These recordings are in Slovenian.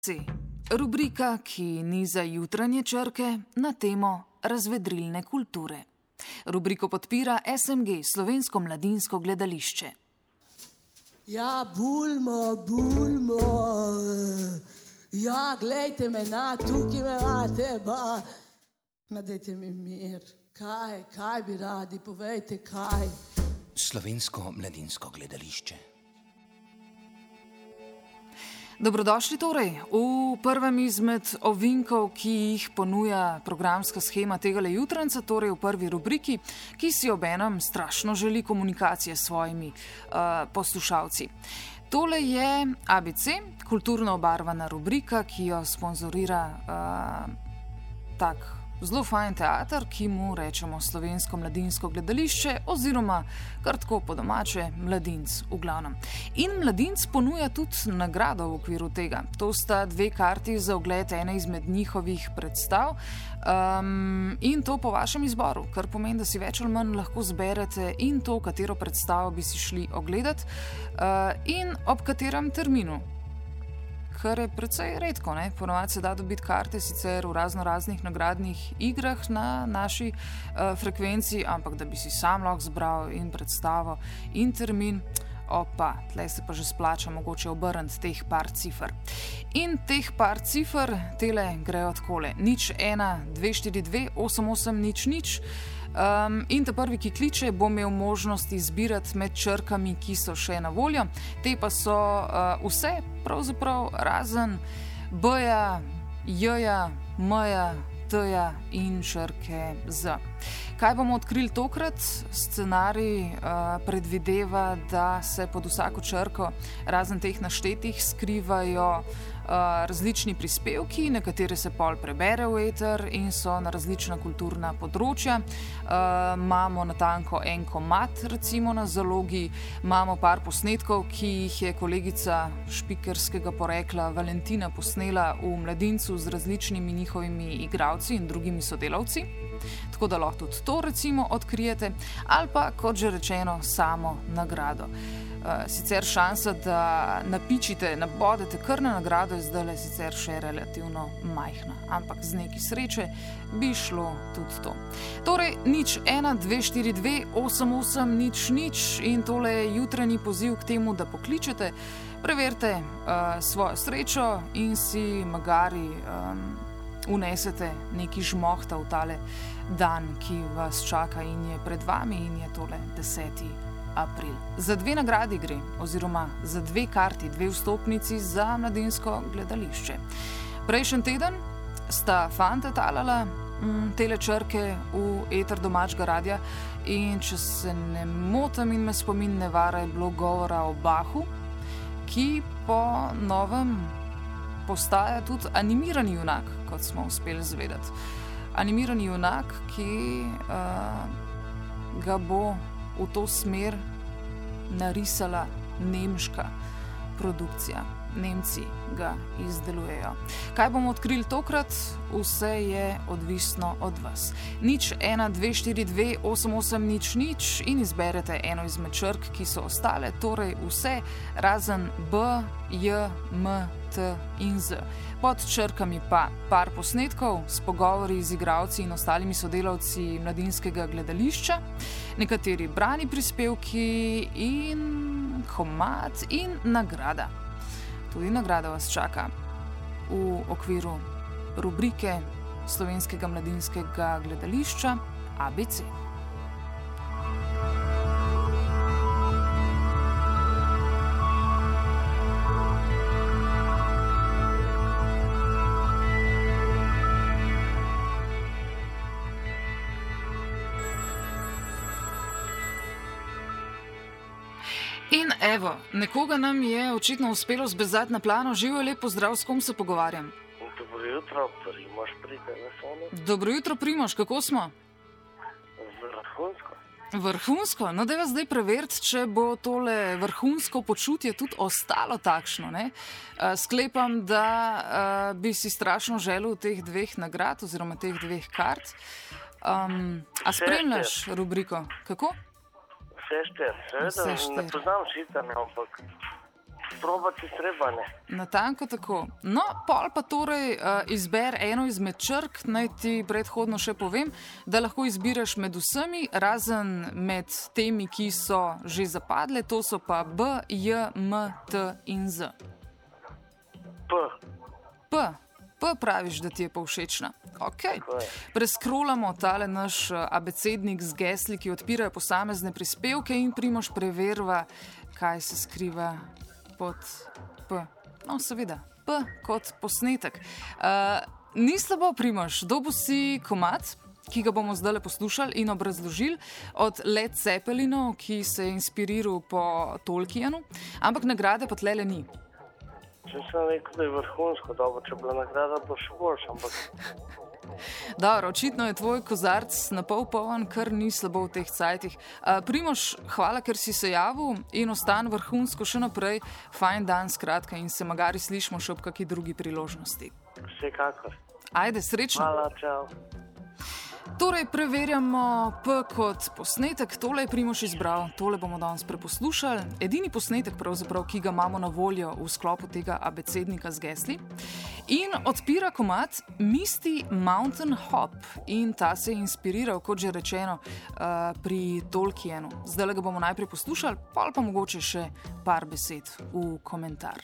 C. Rubrika, ki niza jutranje črke na temo razvedrilne kulture. Rubriko podpira SMG, Slovensko mladinsko gledališče. Ja, bulmo, ja, glejte me tukaj me imate, dajte mi mir. Kaj bi radi, povejte, kaj? Slovensko mladinsko gledališče. Dobrodošli torej v prvem izmed ovinkov, ki jih ponuja programska shema tegale jutranca, torej v prvi rubriki, ki si obenem strašno želi komunikacije s svojimi poslušalci. Tole je ABC, kulturno obarvana rubrika, ki jo sponzorira tak zelo fajn teater, ki mu rečemo Slovensko mladinsko gledališče oziroma kar tako po domače Mladinc v glavnem. In Mladinc ponuja tudi nagrado v okviru tega. To sta 2 karti za ogled ene izmed njihovih predstav in to po vašem izboru, kar pomeni, da si več ali manj lahko zberete in to, katero predstavo bi si šli ogledati in ob katerem terminu. Kar je precej redko, ne? Ponovadi se da dobiti karte sicer v raznih nagradnih igrah na naši frekvenci, ampak da bi si sam lahko zbral in predstavo in termin, tlej se pa že splača mogoče obrniti teh par cifr. In teh par cifr, tele grejo takole, 01 242 88 00. In ta prvi, ki kliče, bo imel možnost izbirati med črkami, ki so še na voljo. Te pa so vse, pravzaprav razen B-ja, J-ja, M-ja, T-ja in črke Z. Kaj bomo odkrili tokrat? Scenarij predvideva, da se pod vsako črko, razen teh naštetih, skrivajo različni prispevki, nekatere se pol prebere v eter in so na različna kulturna področja. Imamo natanko en komad, recimo na zalogi, imamo par posnetkov, ki jih je kolegica špikerskega porekla Valentina posnela v Mladincu z različnimi njihovimi igralci in drugimi sodelavci. Tako da lahko tudi to recimo odkrijete, ali pa, kot že rečeno, samo nagrado. Sicer šansa, da napičite, nabodete kar na nagrado, je zdajle sicer še relativno majhna, ampak z neki sreče bi šlo tudi to. Torej, 01 242 88 00 in tole je jutranji poziv k temu, da pokličete, preverite svojo srečo in si magari unesete neki žmohta v tale dan, ki vas čaka in je pred vami in je tole 10. april. Za 2 nagradi gre, oziroma za 2 karti, 2 vstopnici za mladinsko gledališče. Prejšnji teden sta fanta talala tele črke v eter domačega radia in če se ne motim in me spomin ne vara, je bilo govora o Bahu, ki po novem postaja tudi animirani junak, kot smo uspeli zvedeti. Animirani junak, ki ga bo v to smer narisala nemška produkcija. Nemci ga izdelujejo. Kaj bomo odkrili tokrat? Vse je odvisno od vas. 01 242 88 00 in izberete eno izmed črk, ki so ostale, torej vse razen B, J, M, T in Z. Pod črkami pa par posnetkov s pogovori z igralci in ostalimi sodelavci mladinskega gledališča, nekateri brani prispevki in komad in nagrada. Tudi nagrada vas čaka v okviru rubrike Slovenskega mladinskega gledališča ABC. In evo, nekoga nam je očitno uspelo zbezati na plano. Živo, lep pozdrav, s kom se pogovarjam? Dobro jutro, Primož pri telefonu. Dobro jutro, Primož, kako smo? Vrhunsko. Vrhunsko? No, dajva zdaj preveriti, če bo tole vrhunsko počutje tudi ostalo takšno, ne? Sklepam, da bi si strašno želel teh 2 nagrad oziroma teh 2 kart. A spremljaš rubriko? Kako? Vse šter, seveda, ne poznam šitanja, ampak Probati treba, ne. Natanko tako. No, pol pa torej izber eno izmed črk, naj ti predhodno še povem, da lahko izbiraš med vsemi, razen med temi, ki so že zapadle, to so pa B, J, M, T in Z. P praviš, da ti je povšečna. Ok. Preskrolamo tale naš abecednik z gesli, ki odpirajo posamezne prispevke in Primož preverva, kaj se skriva pod P. No, seveda, P kot posnetek. Ni slabo, Primož, dobil si komad, ki ga bomo zdaj poslušali in obrazložili, od Led Zeppelinov, ki se je inspiriral po Tolkienu, ampak nagrade pa tlele ni. Če sem rekel, da je vrhunsko dobro, če bila nagrada, bo še boljša, ampak... Dobro, očitno je tvoj kozarc napol poln, kar ni slabo v teh cajtih. Primož, hvala, ker si se javil in ostan vrhunsko še naprej. Fajn dan, skratka, in se magari slišimo še ob kakšni drugi priložnosti. Vsekakor. Ajde, srečno. Hvala, čau. Torej, preverjamo P kot posnetek. Tole je Primož izbral, tole bomo danes preposlušali. Edini posnetek, pravzaprav, ki ga imamo na voljo v sklopu tega abecednika z gesli. In odpira komad Misty Mountain Hop. In ta se je inspiriral, kot že rečeno, pri Tolkienu. Zdaj ga bomo najprej poslušali, pa mogoče še par besed v komentar.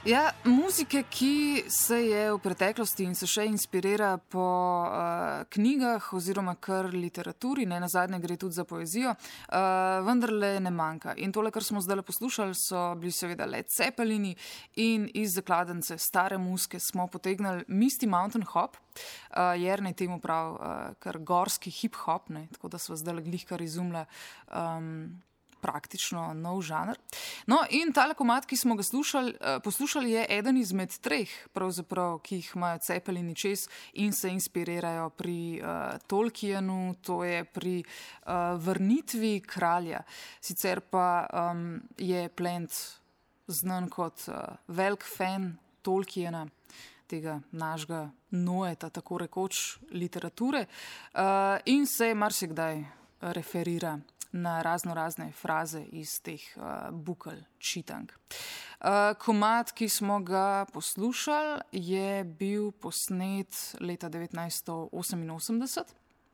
Ja, muzike, ki se je v preteklosti in se še inspirira po knjigah oziroma kar literaturi, ne nazadnje gre tudi za poezijo, vendarle ne manjka. In tole, kar smo zdaj poslušali, so bili seveda Led Zeppelini in iz zakladence stare muzike smo potegnili Misty Mountain Hop, Jernej temu prav kar gorski hip-hop, ne, tako da sva zdaj glihkar izumila praktično nov žanr. No, in tale komad, ki smo ga poslušali, je eden izmed treh, pravzaprav, ki jih imajo Zeppelini čez in se inspirirajo pri Tolkienu, to je pri vrnitvi kralja. Sicer pa je Plant znan kot velik fan Tolkiena, tega našega Noeta, tako rekoč literature, in se marsikdaj referira na razne fraze iz teh bukel čitank. Komad, ki smo ga poslušali, je bil posnet leta 1988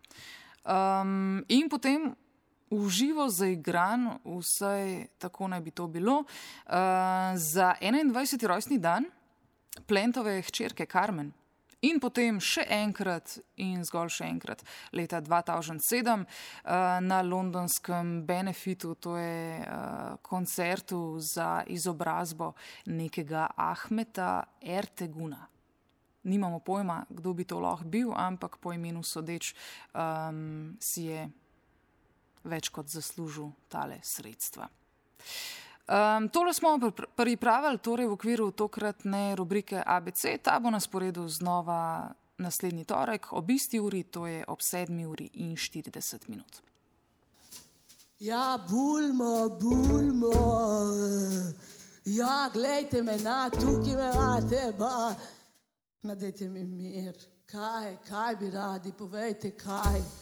in potem v živo zaigran, vsaj tako naj bi to bilo, za 21. rojstni dan Plantove hčerke Carmen. In potem še enkrat in zgolj še enkrat leta 2007 na londonskem Benefitu, to je koncertu za izobrazbo nekega Ahmeta Erteguna. Nimamo pojma, kdo bi to lahko bil, ampak po imenu sodeč si je več kot zaslužil tale sredstva. Tole smo pripravili torej v okviru tokratne rubrike ABC. Ta bo na sporedu znova naslednji torek ob isti uri, to je ob 7:40. Ja, bulmo, ja, glejte me tukaj me imate, nadejte mi mir. Kaj bi radi, povejte kaj.